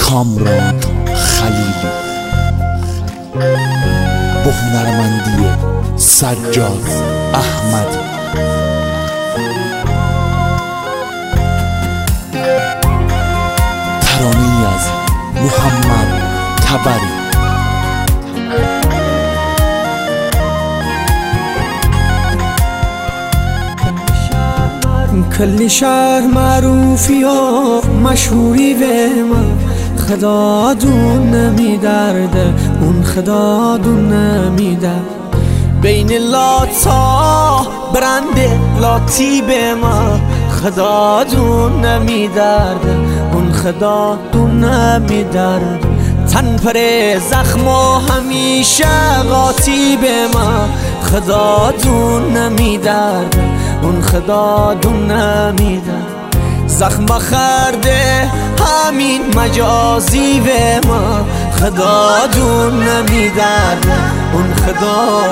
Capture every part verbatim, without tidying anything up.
کامران خلیلی با هنرمندی سجاد احمدی. ترانه‌ای از محمد تبری. کلی شهر معروفی و مشهوری به من، خدا دون نمیدرده اون خدا دون نمیدرد. بین لاتا برنده لاتی به من، خدا دون نمیدرده اون خدا دون نمیدرد. تن پر زخم و همیشه قاطی به من، خدا دون نمیدرده اون خدا دون نمیدرد. زخم بخرده همین مجازی به ما، خدا دون نمیدرده اون خدا.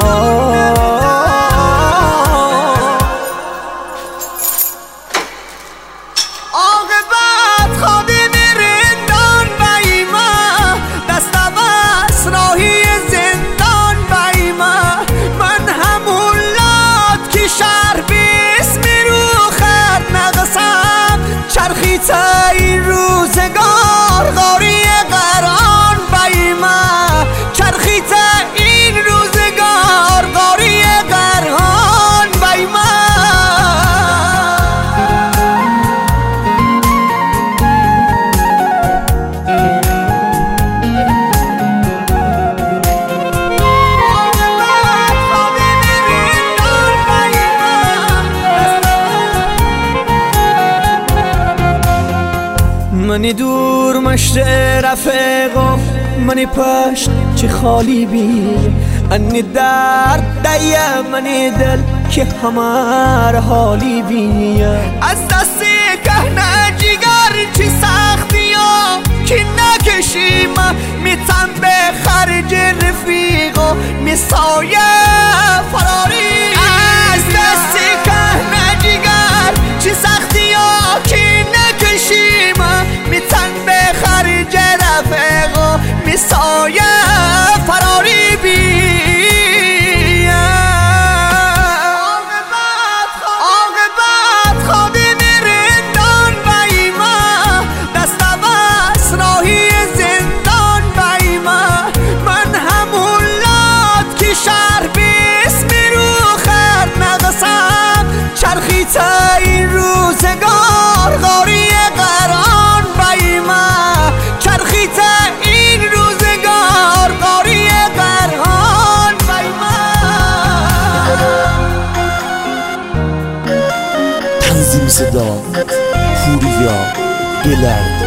این روزگار غاری قران بیمه، چرخیت این روزگار غاری قران بیمه. منی دور مشت رفیقم، منی پشت چه خالی بی، انی درد دیم منی دل که همه حالی بی. از دست کهنه جگر چی سختی ها که نکشیم، میتن به خرج رفیق و میسایه فراری. از دست کهنه جگر چی سختی ها که نکشیم، میتن به خرج رفیق و میسایه فراری بی. عاقبت خادم رندان بیمه، دست بس راهی زندان بیمه. من همون لات که شهر بسم رو خرد نقصم، چرخیت این روزگار غاری قران بیمه، چرخیت این روزگار غاری قران بیمه. تنظیم صدا پوریا گلرد.